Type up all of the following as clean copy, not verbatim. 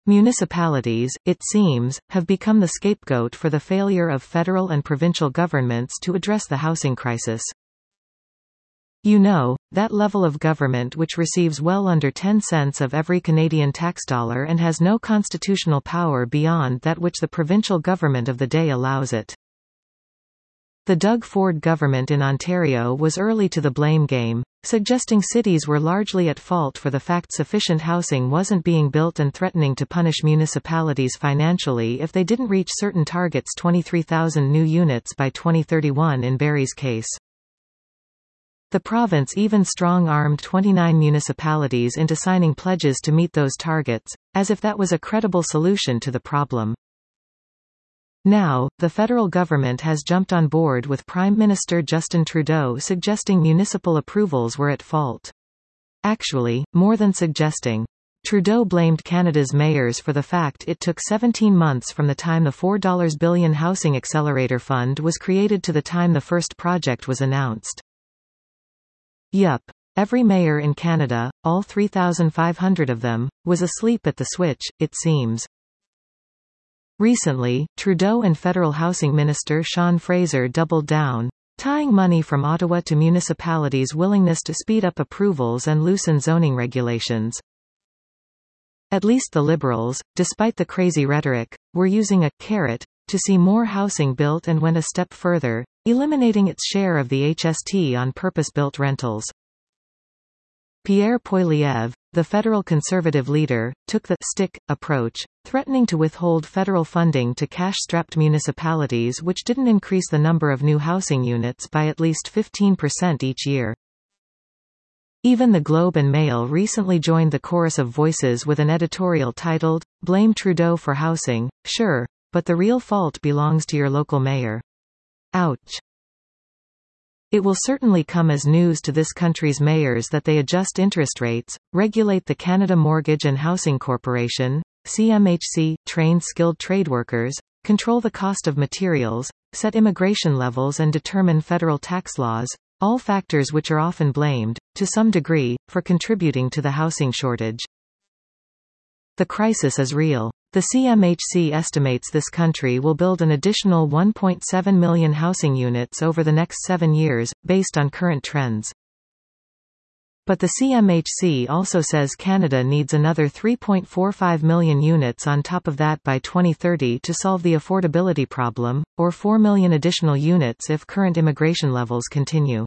Municipalities, it seems, have become the scapegoat for the failure of federal and provincial governments to address the housing crisis. You know, that level of government which receives well under 10 cents of every Canadian tax dollar and has no constitutional power beyond that which the provincial government of the day allows it. The Doug Ford government in Ontario was early to the blame game, suggesting cities were largely at fault for the fact sufficient housing wasn't being built and threatening to punish municipalities financially if they didn't reach certain targets, 23,000 new units by 2031 in Barrie's case. The province even strong-armed 29 municipalities into signing pledges to meet those targets, as if that was a credible solution to the problem. Now, the federal government has jumped on board with Prime Minister Justin Trudeau suggesting municipal approvals were at fault. Actually, more than suggesting. Trudeau blamed Canada's mayors for the fact it took 17 months from the time the $4 billion Housing Accelerator Fund was created to the time the first project was announced. Yup. Every mayor in Canada, all 3,500 of them, was asleep at the switch, it seems. Recently, Trudeau and Federal Housing Minister Sean Fraser doubled down, tying money from Ottawa to municipalities' willingness to speed up approvals and loosen zoning regulations. At least the Liberals, despite the crazy rhetoric, were using a carrot to see more housing built and went a step further, eliminating its share of the HST on purpose-built rentals. Pierre Poilievre, the federal Conservative leader, took the stick approach, threatening to withhold federal funding to cash-strapped municipalities which didn't increase the number of new housing units by at least 15% each year. Even the Globe and Mail recently joined the chorus of voices with an editorial titled, "Blame Trudeau for Housing, Sure, but the real fault belongs to your local mayor." Ouch. It will certainly come as news to this country's mayors that they adjust interest rates, regulate the Canada Mortgage and Housing Corporation, CMHC, train skilled trade workers, control the cost of materials, set immigration levels and determine federal tax laws, all factors which are often blamed, to some degree, for contributing to the housing shortage. The crisis is real. The CMHC estimates this country will build an additional 1.7 million housing units over the next 7 years, based on current trends. But the CMHC also says Canada needs another 3.45 million units on top of that by 2030 to solve the affordability problem, or 4 million additional units if current immigration levels continue.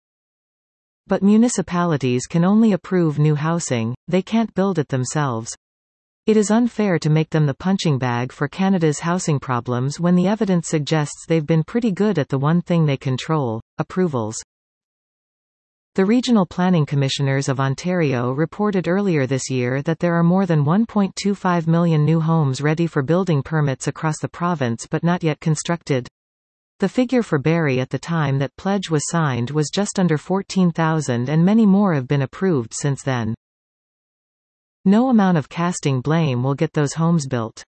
But municipalities can only approve new housing, they can't build it themselves. It is unfair to make them the punching bag for Canada's housing problems when the evidence suggests they've been pretty good at the one thing they control, approvals. The Regional Planning Commissioners of Ontario reported earlier this year that there are more than 1.25 million new homes ready for building permits across the province but not yet constructed. The figure for Barrie at the time that pledge was signed was just under 14,000 and many more have been approved since then. No amount of casting blame will get those homes built.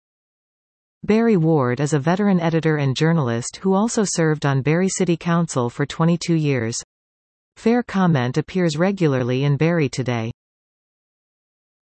Barrie Ward is a veteran editor and journalist who also served on Barrie City Council for 22 years. Fair Comment appears regularly in Barrie Today.